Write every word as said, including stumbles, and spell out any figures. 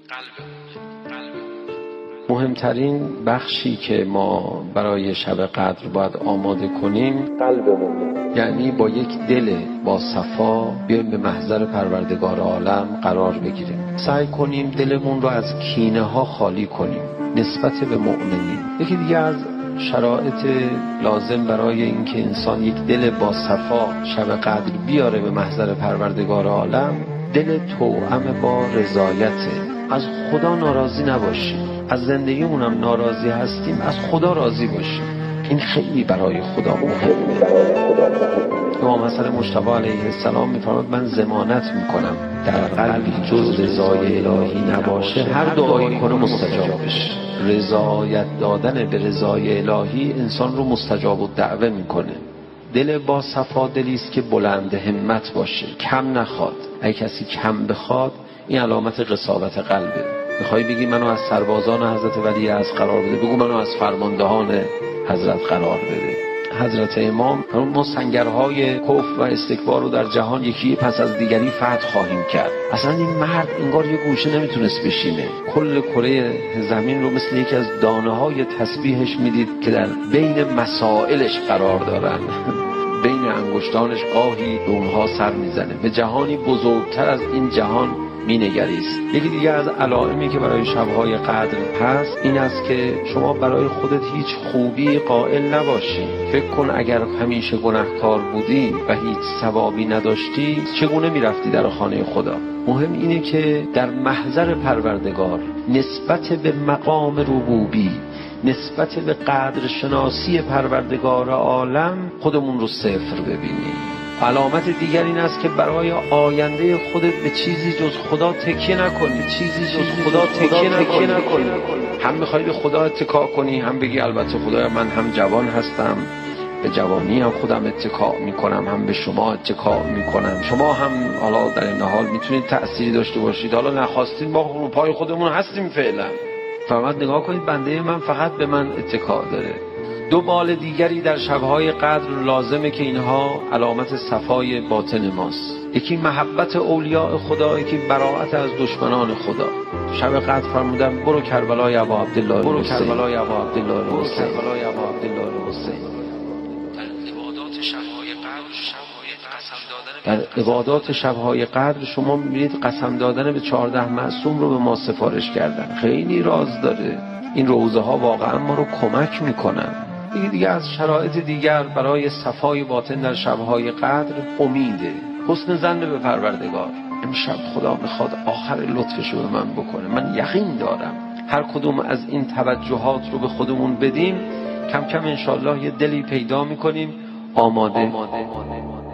مهمترین بخشی که ما برای شب قدر باید آماده کنیم قلبمون، یعنی با یک دل با صفا بیایم به محضر پروردگار عالم قرار بگیریم. سعی کنیم دلمون رو از کینه ها خالی کنیم نسبت به مؤمنین. یکی دیگه از شرایط لازم برای اینکه انسان یک دل با صفا شب قدر بیاره به محضر پروردگار عالم، دل توأم با رضایته. از خدا ناراضی نباشیم، از زندگیمون هم ناراضی هستیم، از خدا راضی باشیم. این خیلی برای خدا مهمه. امام حسن مجتبی علیه السلام میفرماد من ضمانت میکنم در قلبی جز رضای الهی نباشه هر دعایی کنه مستجاب بشه. رضایت دادن به رضای الهی انسان رو مستجاب الدعوه میکنه. دل با صفا دلی است که بلند همت باشه، کم نخواد. اگه کسی کم بخواد این علامت قساوت قلبه. میخوای بگی منو از سربازان حضرت ولی از قرار بده، بگو منو از فرماندهان حضرت قرار بده. حضرت امام ما سنگرهای کفر و استکبار رو در جهان یکی پس از دیگری فتح خواهیم کرد. اصلا این مرد انگار یه گوشه نمیتونست بشینه، کل کره زمین رو مثل یکی از دانه های تسبیحش میدید که در بین مسائلش قرار دارن. بین انگشتانش گاهی به اونها سر میزنه، به جهانی بزرگتر از این جهان مینگریست. یکی دیگه از علائمی که برای شبهای قدر هست این است که شما برای خودت هیچ خوبی قائل نباشی. فکر کن اگر همیشه گناهکار بودی و هیچ ثوابی نداشتی چگونه میرفتی در خانه خدا؟ مهم اینه که در محضر پروردگار نسبت به مقام ربوبی، نسبت به قدر شناسی پروردگار عالم خودمون رو صفر ببینیم. علامت دیگر این است که برای آینده خودت به چیزی جز خدا تکیه نکنی، چیزی جز خدا تکیه نکنی. هم میخوای به خدا اتکا کنی، هم بگی البته خدایا من هم جوان هستم، به جوانی هم خودم اتکا میکنم، هم به شما اتکا میکنم. شما هم حالا در این حال میتونید تأثیری داشته باشید، حالا نخواستید ما رو پای خودمون هستیم فعلا. فقط نگاه کنید بنده من فقط به من اتکا داره. دو مال دیگری در شبهای قدر لازمه که اینها علامت صفای باطن ماست. یکی محبت اولیاء خدا، یکی براءت از دشمنان خدا. شب قدر فرمودن برو کربلای ابا عبدالله، برو کربلای ابا عبدالله، برو کربلای ابا عبدالله حسین. در عبادات شبهای قدر شما می‌بینید قسم دادن به چهارده معصوم رو به ما سفارش کردن. خیلی راز داره. این روزه ها واقعا ما رو کمک میکنن. دیگه دیگه از شرایط دیگر برای صفای باطن در شبهای قدر امیده، حسن ظن به پروردگار. امشب خدا میخواد آخر لطفش رو به من بکنه. من یقین دارم هر کدوم از این توجهات رو به خودمون بدیم کم کم انشالله یه دلی پیدا میکنیم آماده, آماده.